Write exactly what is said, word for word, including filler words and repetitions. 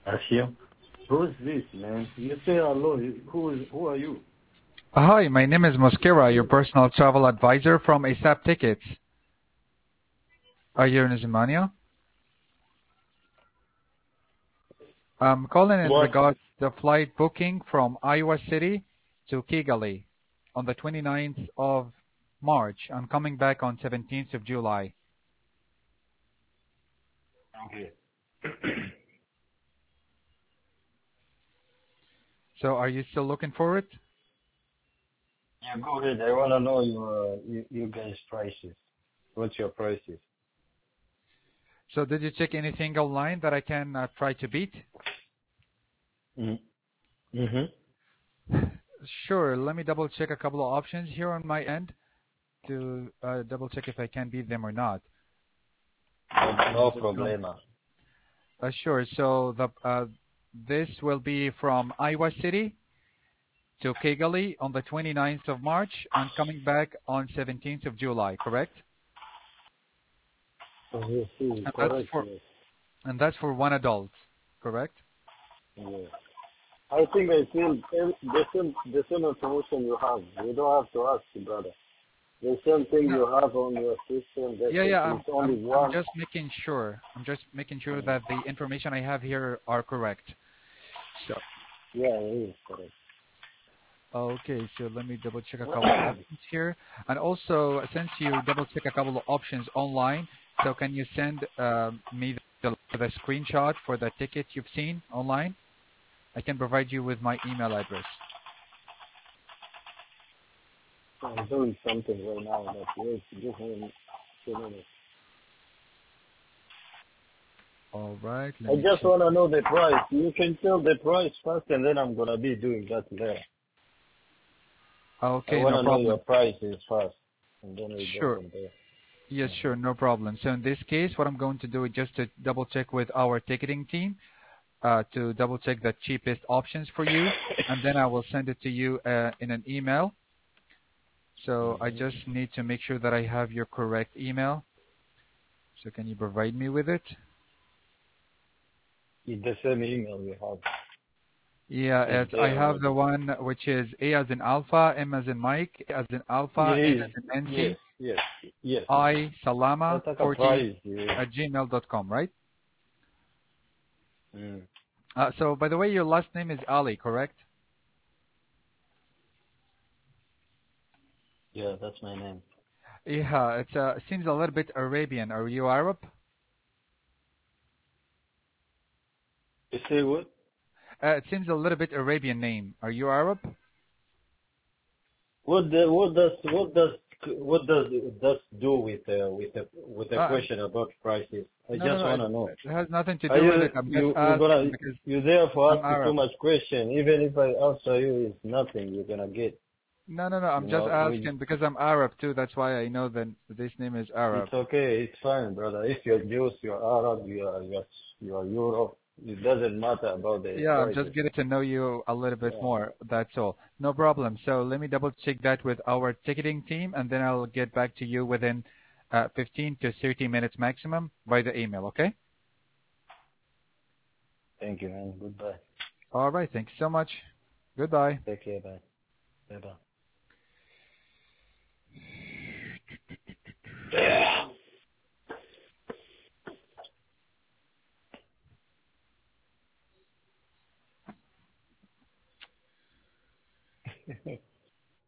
Ashim, who's this, man? You say hello. Who is? Who are you? Hi, my name is Moskera, your personal travel advisor from ASAP Tickets. Are you in Zimania? I'm calling in What? regards to the flight booking from Iowa City to Kigali on the twenty-ninth of March. I'm coming back on seventeenth of July. Okay. So are you still looking for it? Yeah, go ahead. I wanna know your you, you guys' prices. What's your prices? So did you check anything online that I can uh, try to beat? Mm-hmm. Mm-hmm. Sure, let me double check a couple of options here on my end to uh, double check if I can beat them or not. No Just go. problema. Uh, sure. So the uh, this will be from Iowa City to Kigali on the twenty-ninth of March and coming back on seventeenth of July, correct? Yes, yes, And that's correct. for Yes. and that's for one adult, correct? Yes. I think I feel the same the same information you have. You don't have to ask, brother. The same thing No. you have on your system. That's Yeah, it. yeah. I'm It's only I'm I'm one. just making sure. I'm just making sure that the information I have here are correct. So Yeah, it is correct. okay, so let me double check a couple of options here. And also, since you double check a couple of options online, so can you send um, me the, the screenshot for the ticket you've seen online? I can provide you with my email address. I'm doing something right now, but wait, give me two minutes. All right, let I me just check. want to know the price. You can tell the price first, and then I'm gonna be doing that later. I Okay, want no to know your problem. prices first, and then we go Sure. from there. Yes, Mm-hmm. sure, no problem. So in this case, what I'm going to do is just to double check with our ticketing team uh, to double check the cheapest options for you, and then I will send it to you uh, in an email. So I Mm-hmm. just need to make sure that I have your correct email. So can you provide me with it? It's the same email we have. Yeah, It's it's, I there have the already. one which is A as in Alpha, M as in Mike, A as in Alpha, N It as is. in Yes, Nancy, yes, yes. I Salama That's like a forty price. Yeah. at gmail dot com, right? Mm. Uh, so by the way, your last name is Ali, correct? Yeah, that's my name. Yeah, it's uh, seems a little bit Arabian. Are you Arab? You say what? Uh, it seems a little bit Arabian name. Are you Arab? What the, what does what does what does that do with uh, with the with the Uh, question about prices? I no, no, just no. It, want to know. it has nothing to Are do with you it. I'm just you you asking gonna because you there for I'm asking too Arab. much question? Even if I answer you, it's nothing you're gonna get. No, no, no. I'm You just know, we asking because I'm Arab too. That's why I know that this name is Arab. it's okay, it's fine, brother. If you're Jews, you're Arab, you're you're you're Europe. It doesn't matter about the Yeah, I'm just prices. getting to know you a little bit Yeah. more. That's all. No problem. So let me double check that with our ticketing team, and then I'll get back to you within uh, fifteen to thirty minutes maximum by the email. Okay? Thank you, man. Goodbye. All right. Thank you so much. Goodbye. Take care. Bye. Bye. Bye.